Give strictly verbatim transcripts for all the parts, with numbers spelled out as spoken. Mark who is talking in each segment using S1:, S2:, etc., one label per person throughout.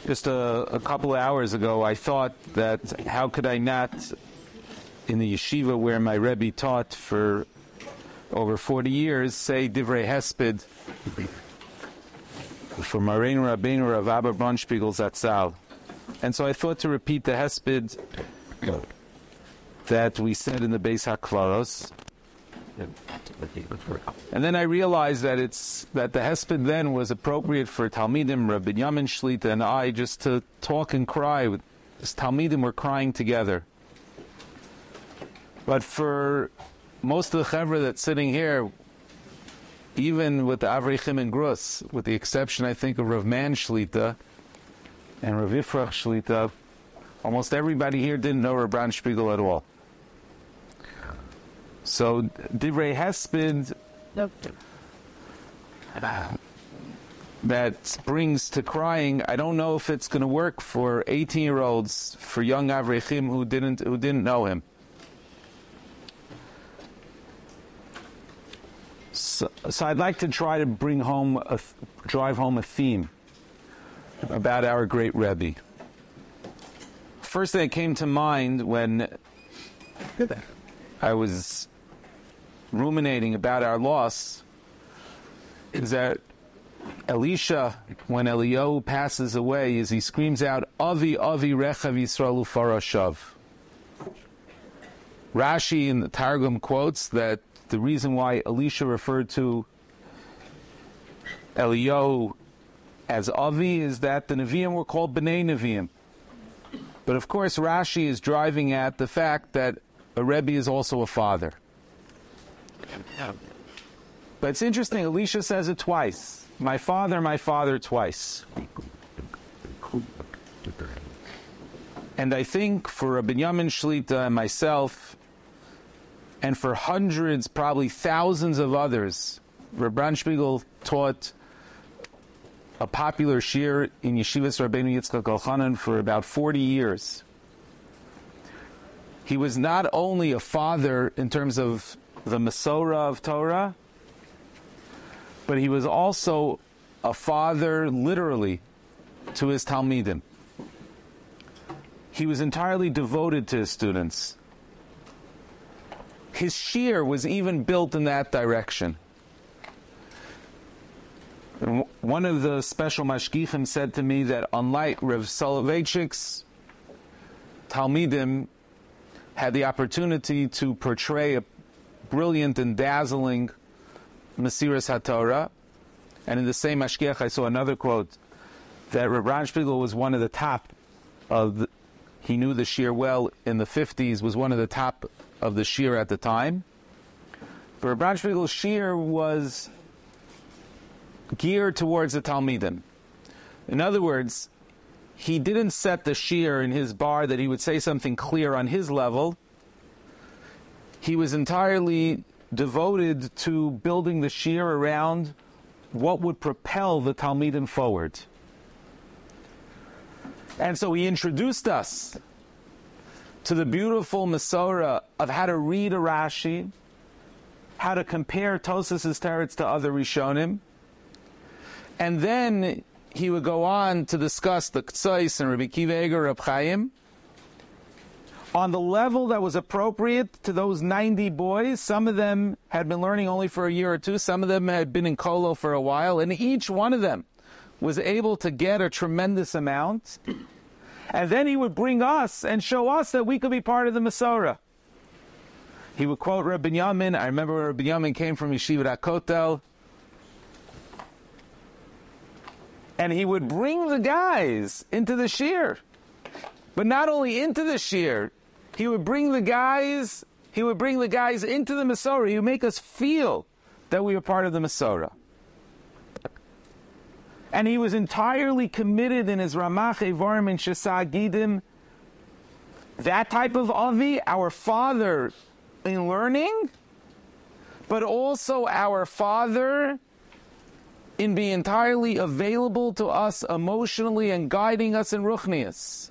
S1: Just a, a couple of hours ago, I thought that how could I not, in the yeshiva where my Rebbe taught for over forty years, say Divrei Hesped for Mareinu Rabbeinu Rav Abba Braunspiegel Zatzal. And so I thought to repeat the Hesped that we said in the Beis HaKvaros. And then I realized that it's that the Hesped then was appropriate for Talmidim, Rabbi Binyamin Shlita, and I just to talk and cry. With this Talmidim were crying together. But for most of the Chevra that's sitting here, even with the Avreichim and Grus, with the exception, I think, of Rav Man Shlita and Rav Yifrach Shlita, almost everybody here didn't know Rav Braunspiegel at all. So, Divrei Hesped that brings to crying. I don't know if it's going to work for eighteen-year-olds, for young Avreichim who didn't who didn't know him. So, so I'd like to try to bring home, a, drive home a theme about our great Rebbe. First thing that came to mind when I was ruminating about our loss is that Elisha, when Eliyahu passes away, as he screams out, Avi, Avi, Rechav Yisrael Ufarashav. Rashi in the Targum quotes that the reason why Elisha referred to Eliyahu as Avi is that the Nevi'im were called B'nai Nevi'im. But of course Rashi is driving at the fact that a Rebbe is also a father. But it's interesting, Elisha says it twice. My father, my father, twice. And I think for Rabbi Binyamin Shlita and myself, and for hundreds, probably thousands of others, Rav Braunspiegel taught a popular shir in Yeshivas Rabbeinu Yitzchak Elchanan for about forty years. He was not only a father in terms of the Masorah of Torah, but he was also a father, literally, to his Talmidim. He was entirely devoted to his students. His shir was even built in that direction. And one of the special mashgichim said to me that unlike Rav Soloveitchik's Talmidim had the opportunity to portray a brilliant and dazzling Mesiras HaTorah, and in the same mashgiach I saw another quote that Rav Braunspiegel was one of the top of the, he knew the shir well in the fifties, was one of the top of the shir at the time. But Rav Braunspiegel's shir was geared towards the Talmidim. In other words, he didn't set the shir in his bar that he would say something clear on his level. He was entirely devoted to building the shir around what would propel the Talmidim forward. And so he introduced us to the beautiful Masorah of how to read a Rashi, how to compare Tosas' teretz to other Rishonim, and then he would go on to discuss the Ktsais and Rabbi Akiva Eiger, Reb Chaim, on the level that was appropriate to those ninety boys. Some of them had been learning only for a year or two, some of them had been in Kolo for a while, and each one of them was able to get a tremendous amount. And then he would bring us and show us that we could be part of the Masorah. He would quote Rabbi Binyamin. I remember when Rabbi Binyamin came from Yeshivat HaKotel, and he would bring the guys into the shir. But not only into the shir, he would bring the guys, he would bring the guys into the Masorah. He would make us feel that we were part of the Masorah. And he was entirely committed in his Ramach Evarim and Shesah Gidim, that type of Avi, our father in learning, but also our father in being entirely available to us emotionally and guiding us in Ruchnius.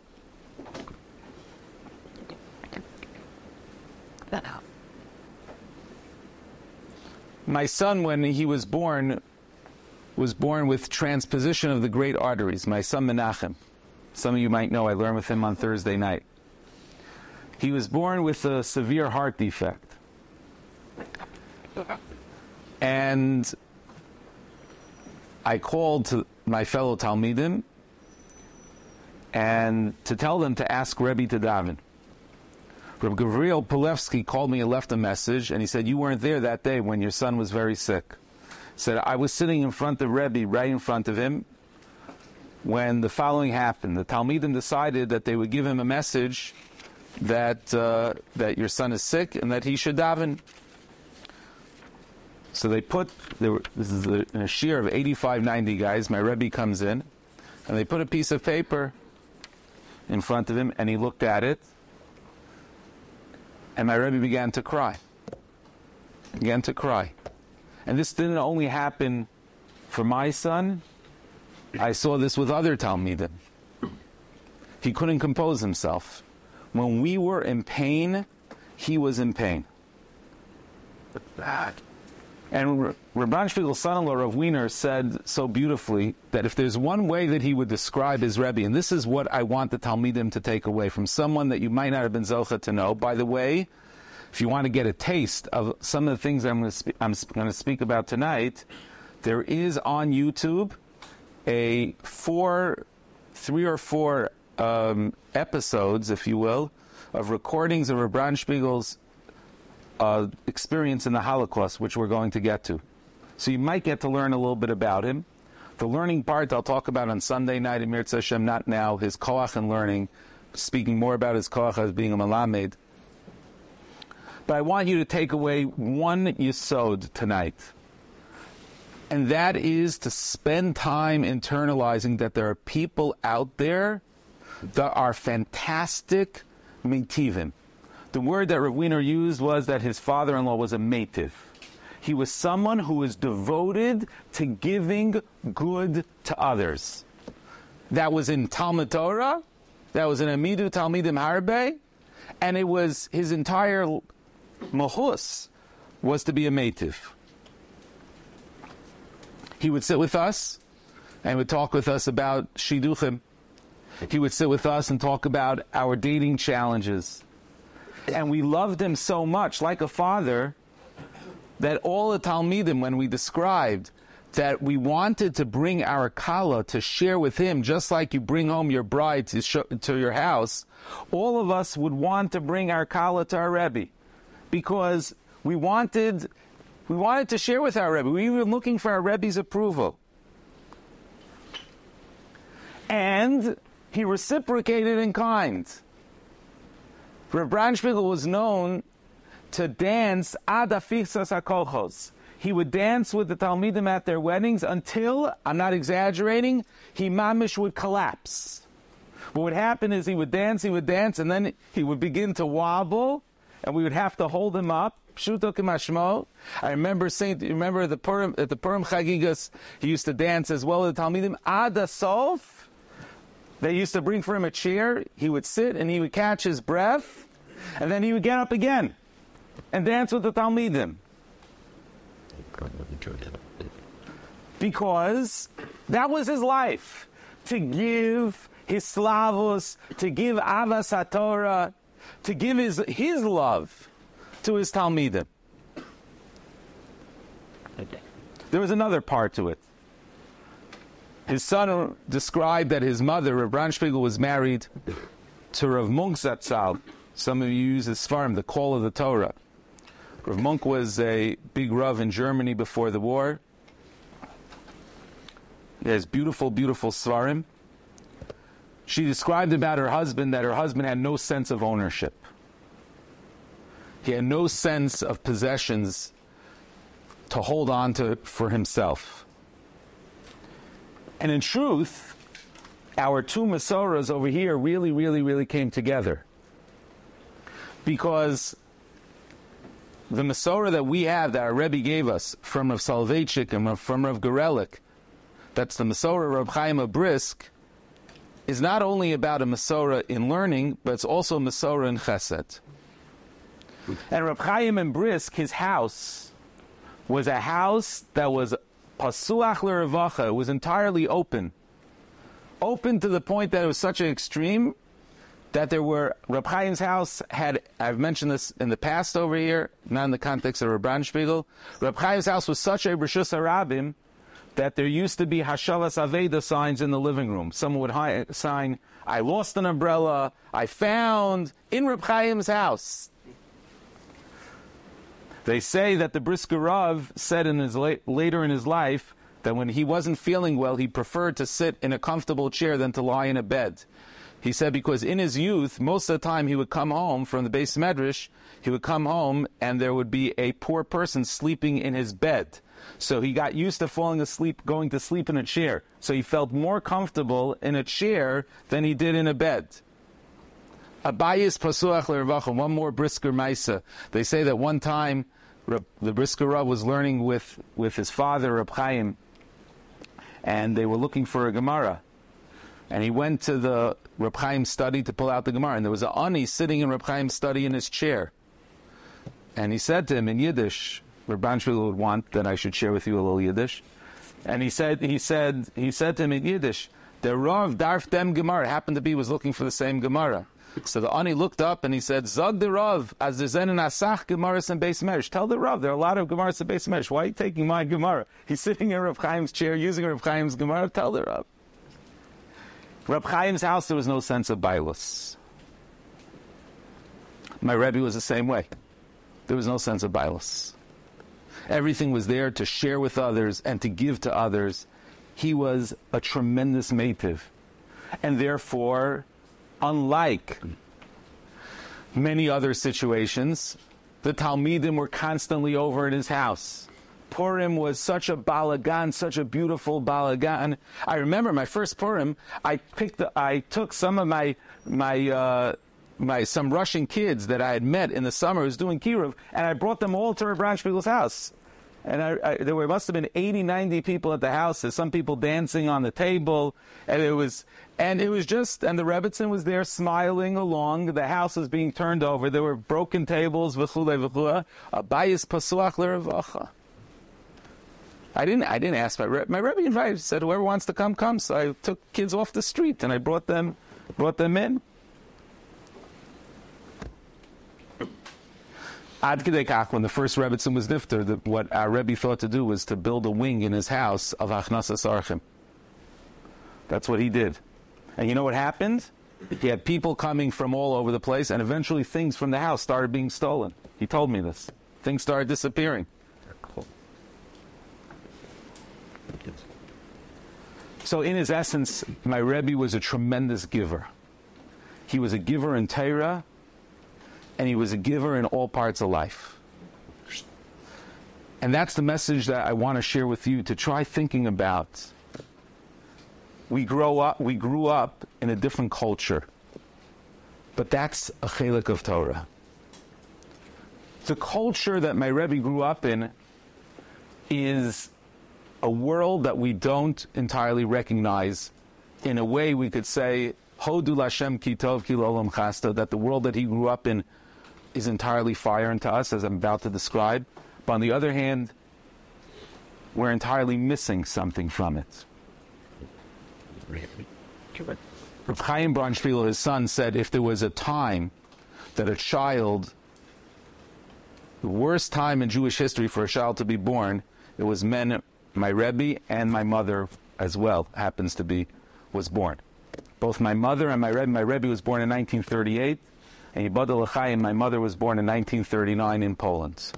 S1: My son, when he was born, was born with transposition of the great arteries, my son Menachem. Some of you might know I learned with him on Thursday night. He was born with a severe heart defect. And I called to my fellow Talmidim and to tell them to ask Rebbe to daven. Reb Gavriel Polevsky called me and left a message, and he said, you weren't there that day when your son was very sick. He said, I was sitting in front of Rebbe, right in front of him, when the following happened. The Talmidim decided that they would give him a message that uh, that your son is sick and that he should daven. So they put, they were, this is a, a shiur of eighty-five, ninety guys, my Rebbe comes in, and they put a piece of paper in front of him, and he looked at it, and my Rebbe began to cry. Began to cry. And this didn't only happen for my son, I saw this with other Talmidim. He couldn't compose himself. When we were in pain, he was in pain.
S2: Bad.
S1: And Rabban Spiegel's son-in-law, Rav Wiener, said so beautifully that if there's one way that he would describe his Rebbe, and this is what I want the Talmidim to take away from someone that you might not have been zocha to know. By the way, if you want to get a taste of some of the things I'm going to, spe- I'm going to speak about tonight, there is on YouTube a four, three or four um, episodes, if you will, of recordings of Rabban Spiegel's Uh, experience in the Holocaust, which we're going to get to. So you might get to learn a little bit about him. The learning part I'll talk about on Sunday night in Mirza Hashem, not now, his koach in learning, speaking more about his koach as being a malamed. But I want you to take away one yesod tonight. And that is to spend time internalizing that there are people out there that are fantastic mitivim. The word that Rav Wiener used was that his father-in-law was a meitiv. He was someone who was devoted to giving good to others. That was in Talmud Torah, that was in Amidu Talmidim Harbe, and it was his entire mahus was to be a meitiv. He would sit with us and would talk with us about shidduchim. He would sit with us and talk about our dating challenges. And we loved him so much, like a father, that all the Talmidim, when we described that we wanted to bring our kala to share with him, just like you bring home your bride to, show, to your house, all of us would want to bring our kala to our Rebbe, because we wanted, we wanted to share with our Rebbe. We were looking for our Rebbe's approval. And he reciprocated in kind. Rabban Spiegel was known to dance ad afichsas hakolchos. He would dance with the Talmidim at their weddings until, I'm not exaggerating, he mamish would collapse. What would happen is he would dance, he would dance, and then he would begin to wobble, and we would have to hold him up. Pshuto k'mashmo. I remember saying, remember the Purim, at the Purim Chagigas, he used to dance as well as the Talmidim ad asof. They used to bring for him a chair, he would sit and he would catch his breath, and then he would get up again and dance with the Talmidim. Because that was his life, to give his slavos, to give avas haTorah, to give his, his love to his Talmidim. There was another part to it. His son described that his mother, Rav Ran Spiegel, was married to Rav Munk Zatzal. Some of you use his farm, the Call of the Torah. Rav Munk was a big Rav in Germany before the war. He has beautiful, beautiful svarim. She described about her husband that her husband had no sense of ownership. He had no sense of possessions to hold on to for himself. And in truth, our two Masoras over here really, really, really came together. Because the Masorah that we have, that our Rebbe gave us, from Rav Soloveitchik and from Rav Gorelik, that's the Masorah Rav Chaim Brisk, is not only about a Masorah in learning, but it's also a Masorah in Chesed. And Rav Chaim and Brisk, his house, was a house that was Pasuach l'Revacha. It was entirely open. open to the point that it was such an extreme that there were, Reb Chaim's house had, I've mentioned this in the past over here, not in the context of Reb Branspiegel, Reb Chaim's house was such a Reshus HaRabim that there used to be Hashavas Aveda signs in the living room. Someone would hi- sign, I lost an umbrella, I found, in Reb Chaim's house. They say that the Brisker Rav said in his la- later in his life that when he wasn't feeling well, he preferred to sit in a comfortable chair than to lie in a bed. He said because in his youth, most of the time he would come home from the Beis Medrash, he would come home and there would be a poor person sleeping in his bed. So he got used to falling asleep, going to sleep in a chair. So he felt more comfortable in a chair than he did in a bed. Abayis Pasuach L'Revacha, one more Brisker Maisa. They say that one time the Brisker Rav was learning with, with his father, Reb Chaim, and they were looking for a Gemara. And he went to the Reb Chaim's study to pull out the Gemara, and there was an Ani sitting in Reb Chaim's study in his chair. And he said to him in Yiddish, Reb Branspiegel would want that I should share with you a little Yiddish. And he said, he said, he said to him in Yiddish, the Rav darf dem Gemara, happened to be was looking for the same Gemara. So the Ani looked up and he said, Zog the Rav, as there's an asach Gemaras and Beis Medrash. Tell the Rav, there are a lot of Gemaras and Beis Medrash. Why are you taking my Gemara? He's sitting in Reb Chaim's chair using Reb Chaim's Gemara. Tell the Rav. Reb Chaim's house, there was no sense of bailus. My Rebbe was the same way. There was no sense of bailus. Everything was there to share with others and to give to others. He was a tremendous meitiv. And therefore, unlike many other situations, the Talmidim were constantly over in his house. Purim was such a balagan, such a beautiful balagan. I remember my first Purim, I picked, the, I took some of my, my, uh, my, some Russian kids that I had met in the summer who was doing Kiruv, and I brought them all to Reb Branspiegel's house. And I, I, there were, must have been eighty, ninety people at the house. There's some people dancing on the table, and it was, and it was just, and the Rebbitzin was there smiling along. The house was being turned over. There were broken tables, v'chule v'chule. Abayis pasuach l'revacha. I didn't, I didn't ask my Rebbe. My Rebbe invited, said whoever wants to come, come. So I took kids off the street and I brought them, brought them in. Ad Kedei Kach, when the first Rebbitzin was nifter, the, what our Rebbe thought to do was to build a wing in his house of Achnasas Archim. That's what he did. And you know what happened? He had people coming from all over the place, and eventually things from the house started being stolen. He told me this. Things started disappearing. So in his essence, my Rebbe was a tremendous giver. He was a giver in Torah, and he was a giver in all parts of life. And that's the message that I want to share with you, to try thinking about. We grow up, we grew up in a different culture, but that's a chelik of Torah. The culture that my Rebbe grew up in is a world that we don't entirely recognize. In a way, we could say, Hodu Lashem ki tov ki l'olam chasta, that the world that he grew up in is entirely foreign to us, as I'm about to describe. But on the other hand, we're entirely missing something from it. Reb Chaim Branspiegel, his son, said if there was a time that a child, the worst time in Jewish history for a child to be born, it was men, my Rebbe and my mother as well, happens to be, was born. Both my mother and my Rebbe, my Rebbe was born in nineteen thirty-eight, and Yibadel L'chaim, my mother was born in nineteen thirty-nine in Poland.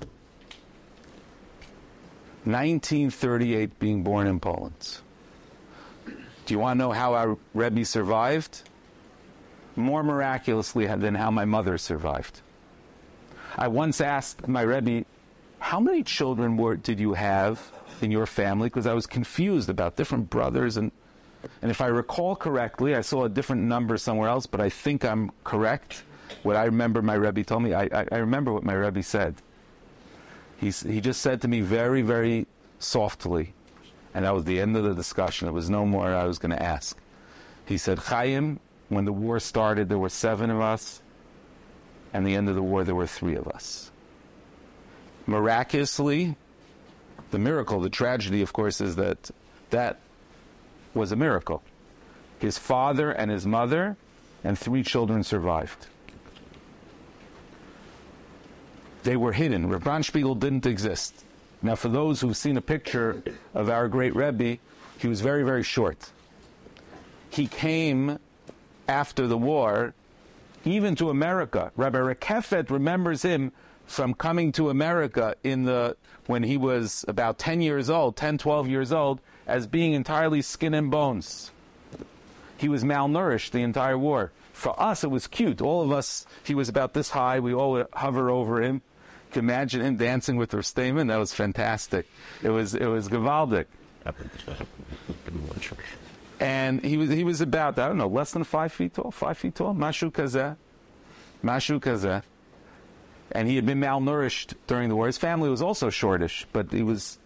S1: nineteen thirty-eight, being born in Poland. Do you want to know how our Rebbe survived? More miraculously than how my mother survived. I once asked my Rebbe, how many children were, did you have in your family? Because I was confused about different brothers. And, and if I recall correctly, I saw a different number somewhere else, but I think I'm correct. What I remember my Rebbe told me, I, I, I remember what my Rebbe said. He, he just said to me very, very softly, and that was the end of the discussion. There was no more I was going to ask. He said, Chaim, when the war started, there were seven of us, and the end of the war, there were three of us. Miraculously, the miracle, the tragedy, of course, is that that was a miracle. his father and his mother, and three children survived. They were hidden. Rav Braunspiegel didn't exist. Now, for those who've seen a picture of our great Rebbe, he was very, very short. He came after the war, even to America. Rabbi Rekefet remembers him from coming to America in the when he was about ten years old, ten, twelve years old, as being entirely skin and bones. He was malnourished the entire war. For us, it was cute. All of us, he was about this high. We all hover over him. You can imagine him dancing with Rav Steinman. That was fantastic. It was it was gewaldic. And he was he was about, I don't know, less than five feet tall, five feet tall, mashu kazeh, mashu kazeh. And he had been malnourished during the war. His family was also shortish, but he was.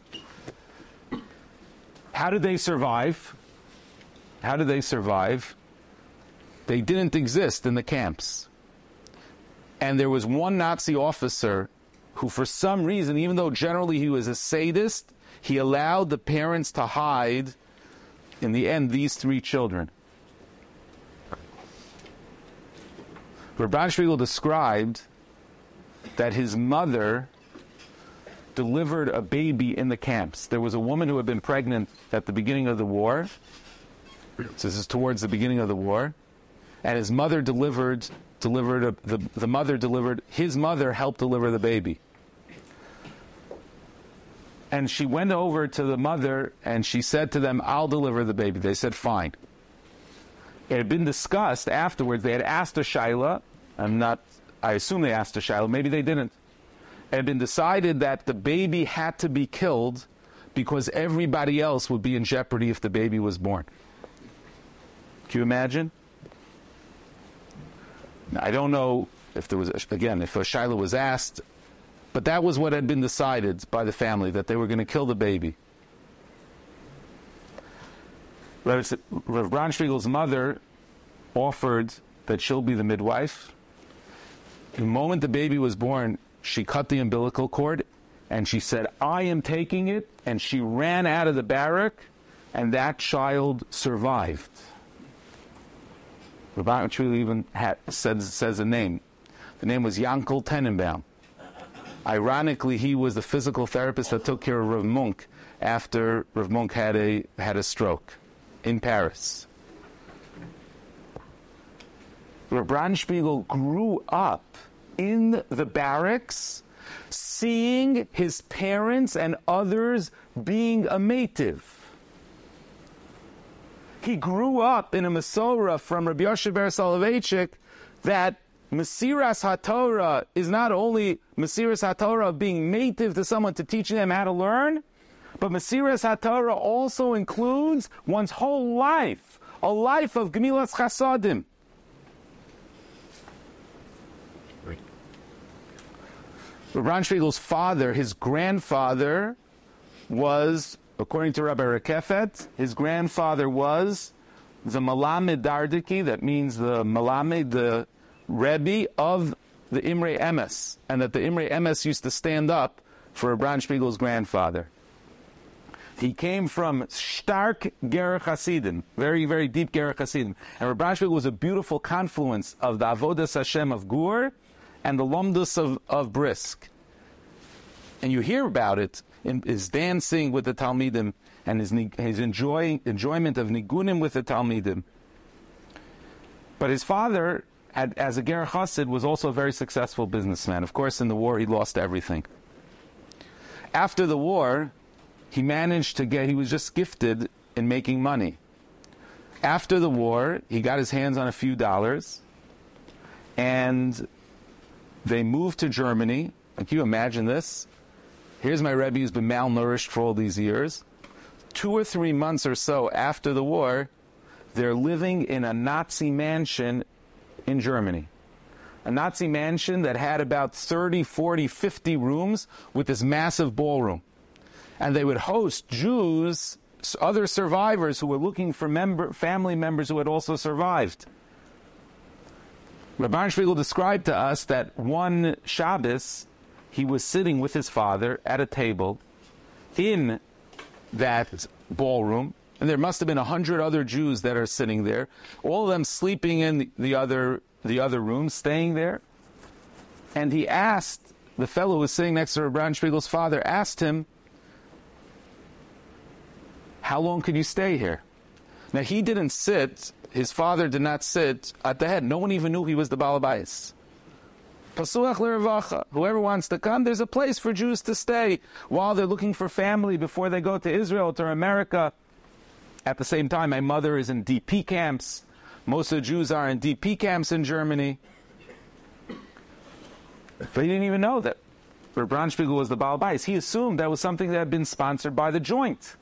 S1: How did they survive? How did they survive? They didn't exist in the camps. And there was one Nazi officer who, for some reason, even though generally he was a sadist, he allowed the parents to hide, in the end, these three children. Rav Braunspiegel described that his mother delivered a baby in the camps. There was a woman who had been pregnant at the beginning of the war. So this is towards the beginning of the war. And his mother delivered, delivered a, the, the mother delivered, his mother helped deliver the baby. And she went over to the mother and she said to them, I'll deliver the baby. They said, fine. It had been discussed afterwards. They had asked a Shaila. I'm not, I assume they asked a Shaila. Maybe they didn't. It had been decided that the baby had to be killed because everybody else would be in jeopardy if the baby was born. Can you imagine? I don't know if there was, again, if a Shaila was asked, but that was what had been decided by the family, that they were going to kill the baby. Rav Braunspiegel's mother offered that she'll be the midwife. The moment the baby was born, she cut the umbilical cord, and she said, I am taking it, and she ran out of the barrack, and that child survived. Rav Braunspiegel even had, says, says a name. The name was Yankel Tenenbaum. Ironically, he was the physical therapist that took care of Rav Munk after Rav Munk had a had a stroke in Paris. Rav Braunspiegel grew up in the barracks, seeing his parents and others being a mativ. He grew up in a Masorah from Rabbi Yoshe Ber Soloveitchik that Mesiras HaTorah is not only Mesiras HaTorah of being mativ to someone to teaching them how to learn, but Mesiras HaTorah also includes one's whole life, a life of Gemilas Chasadim. Rav Braunspiegel's father, his grandfather, was, according to Rabbi Rekefet, his grandfather was the Malamed Dardiki, that means the Malamed, the Rebbe of the Imrei Emes, and that the Imrei Emes used to stand up for Rav Braunspiegel's grandfather. He came from stark Gerech Hasidim, very, very deep Gerech Hasidim. And Rav Braunspiegel was a beautiful confluence of the Avodas Hashem of Gur and the Lomdus of, of Brisk. And you hear about it in his dancing with the Talmidim and his, his enjoying, enjoyment of Nigunim with the Talmidim. But his father, had, as a Ger Chassid, was also a very successful businessman. Of course, in the war, he lost everything. After the war, he managed to get, he was just gifted in making money. After the war, he got his hands on a few dollars, and they moved to Germany. And can you imagine this? Here's my Rebbe who's been malnourished for all these years. Two or three months or so after the war, they're living in a Nazi mansion in Germany. A Nazi mansion that had about thirty, forty, fifty rooms with this massive ballroom. And they would host Jews, other survivors who were looking for member, family members who had also survived. Rabbi Braunspiegel described to us that one Shabbos, he was sitting with his father at a table in that ballroom. and there must have been a hundred other Jews that are sitting there, all of them sleeping in the other the other room, staying there. And he asked, the fellow who was sitting next to Reb Braunspiegel's father, asked him, how long could you stay here? Now, he didn't sit, his father did not sit at the head. No one even knew he was the Baal Bayis. Pasuach l'revacha. Whoever wants to come, there's a place for Jews to stay while they're looking for family before they go to Israel, to America. At the same time, my mother is in D P camps. Most of the Jews are in D P camps in Germany. But he didn't even know that Reb Braunspiegel was the Baal Bayis. He assumed that was something that had been sponsored by the Joint,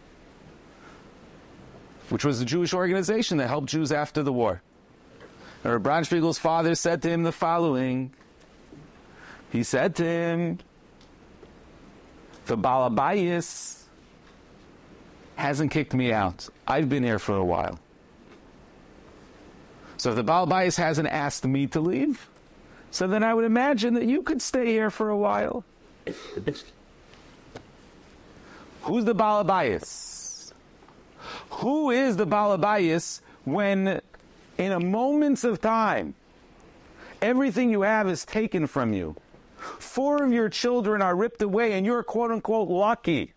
S1: which was a Jewish organization that helped Jews after the war. And Reb Braunspiegel's father said to him the following. He said to him, the Baal Bayis hasn't kicked me out. I've been here for a while. So if the Baal Bayis hasn't asked me to leave, so then I would imagine that you could stay here for a while. Who's the Baal Bayis? Who is the Baal Bayis when, in a moment of time, everything you have is taken from you? Four of your children are ripped away, and you're quote-unquote lucky.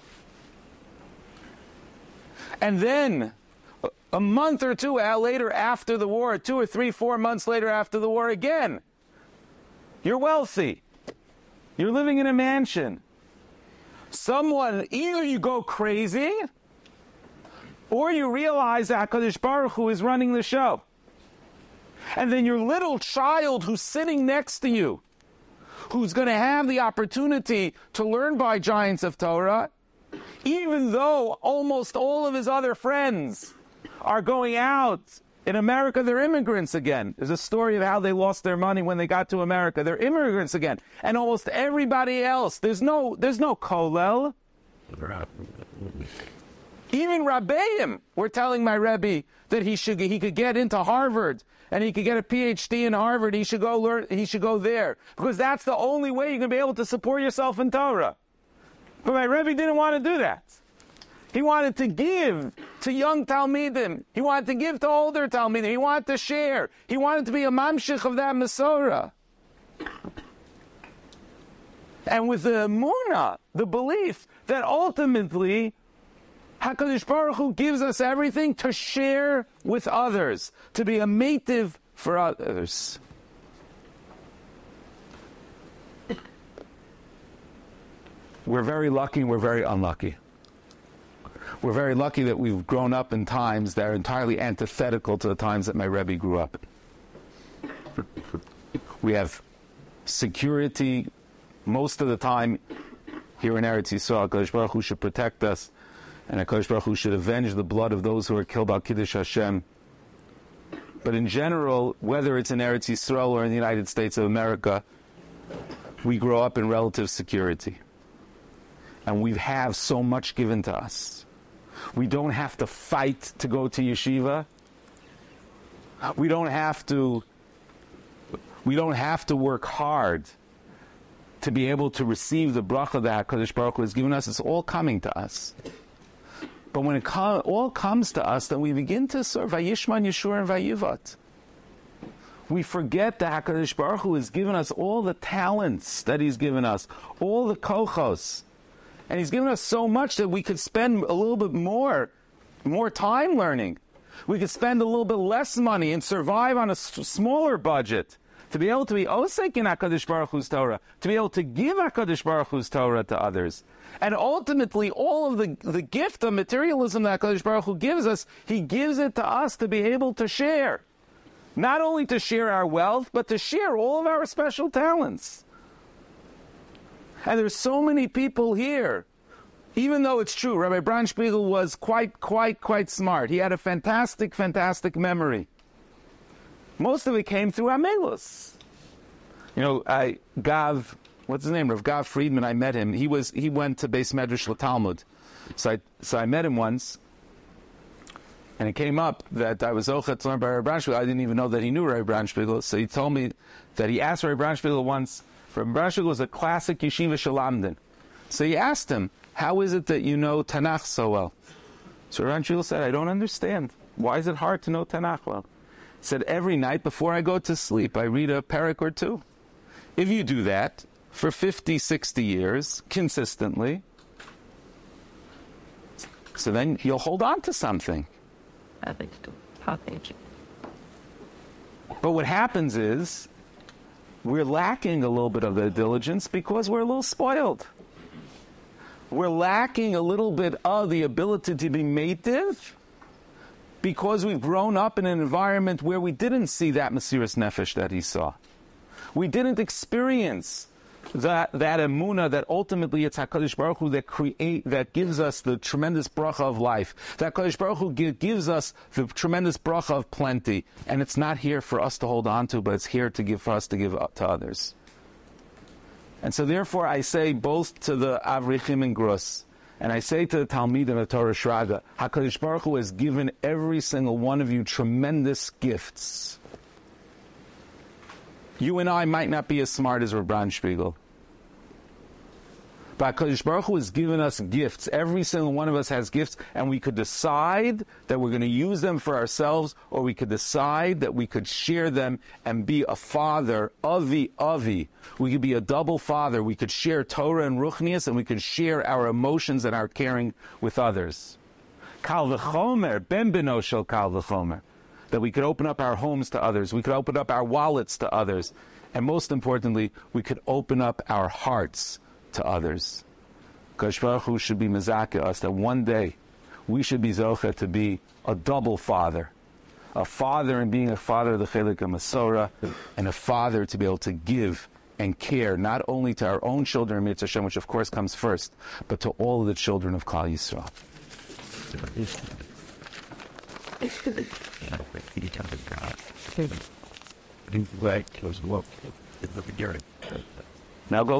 S1: And then, a month or two later after the war, two or three, four months later after the war again, you're wealthy. You're living in a mansion. Someone, either you go crazy, or you realize that HaKadosh Baruch Hu is running the show. And then your little child who's sitting next to you, who's going to have the opportunity to learn by giants of Torah, even though almost all of his other friends are going out. In America, they're immigrants again. There's a story of how they lost their money when they got to America. They're immigrants again. And almost everybody else, there's no, there's no kollel. Even Rabbeim were telling my Rebbe that he should, he could get into Harvard and he could get a P H D in Harvard. He should go learn, he should go there. Because that's the only way you're going to be able to support yourself in Torah. But my Rebbe didn't want to do that. He wanted to give to young Talmidim. He wanted to give to older Talmidim. He wanted to share. He wanted to be a mamshich of that Masorah. And with the emunah, the belief that ultimately HaKadosh Baruch Hu gives us everything to share with others, to be a meitiv for others. We're very lucky, we're very unlucky. We're very lucky that we've grown up in times that are entirely antithetical to the times that my Rebbe grew up in. We have security most of the time here in Eretz Yisrael. HaKadosh Baruch Hu should protect us, and HaKadosh Baruch Hu should avenge the blood of those who are killed by Kiddush Hashem. But in general, whether it's in Eretz Yisrael or in the United States of America, we grow up in relative security. And we have so much given to us. We don't have to fight to go to yeshiva. We don't have to, we don't have to work hard to be able to receive the bracha that HaKadosh Baruch Hu has given us. It's all coming to us. But when it co- all comes to us, then we begin to serve Vayishman, Yeshua, and Vayivat. We forget that HaKadosh Baruch Hu has given us all the talents that He's given us, all the kochos. And He's given us so much that we could spend a little bit more, more time learning. We could spend a little bit less money and survive on a s- smaller budget to be able to be osek in HaKadosh Baruch Hu's Torah, to be able to give HaKadosh Baruch Hu's Torah to others. And ultimately, all of the, the gift of materialism that HaKadosh Baruch Hu gives us, He gives it to us to be able to share. Not only to share our wealth, but to share all of our special talents. And there's so many people here, even though it's true, Rabbi Braunspiegel was quite, quite, quite smart. He had a fantastic, fantastic memory. Most of it came through Amelus. You know, I, Gav, what's his name? Rav Gav Friedman, I met him. He was, he went to Beis Medrash LaTalmud. So I, so I met him once, and it came up that I was Ochet to learn by Rabbi Braunspiegel. I didn't even know that he knew Rabbi Braunspiegel. So he told me that he asked Rabbi Braunspiegel once. Rabbi Braunspiegel was a classic yeshiva shalamdin. So he asked him, how is it that you know Tanakh so well? So Ran Shmuel said, I don't understand. Why is it hard to know Tanakh well? He said, every night before I go to sleep, I read a parak or two. If you do that for fifty, sixty years, consistently, so then you'll hold on to something. But what happens is, we're lacking a little bit of the diligence because we're a little spoiled. We're lacking a little bit of the ability to be meitiv because we've grown up in an environment where we didn't see that Mesiras Nefesh that he saw. We didn't experience that that emunah that ultimately it's HaKadosh Baruch Hu that create that gives us the tremendous bracha of life. That HaKadosh Baruch Hu give, gives us the tremendous bracha of plenty, and it's not here for us to hold on to, but it's here to give for us to give up to others. And so, therefore, I say both to the Avrichim and Grus, and I say to the Talmidim of Torah Shraga, HaKadosh Baruch Hu has given every single one of you tremendous gifts. You and I might not be as smart as Rabban Spiegel, but HaKadosh Baruch Hu has given us gifts. Every single one of us has gifts, and we could decide that we're going to use them for ourselves, or we could decide that we could share them and be a father, avi, avi. We could be a double father. We could share Torah and Ruchnias, and we could share our emotions and our caring with others. Kal v'chomer, ben beno shel kal v'chomer. That we could open up our homes to others. We could open up our wallets to others. And most importantly, we could open up our hearts to others. HaKadosh Baruch Hu should be mezakeh us that one day we should be zocheh to be a double father. A father in being a father of the Chelik HaMasorah, and a father to be able to give and care not only to our own children, Mitzvah Hashem, which of course comes first, but to all of the children of Klal Yisrael. Now go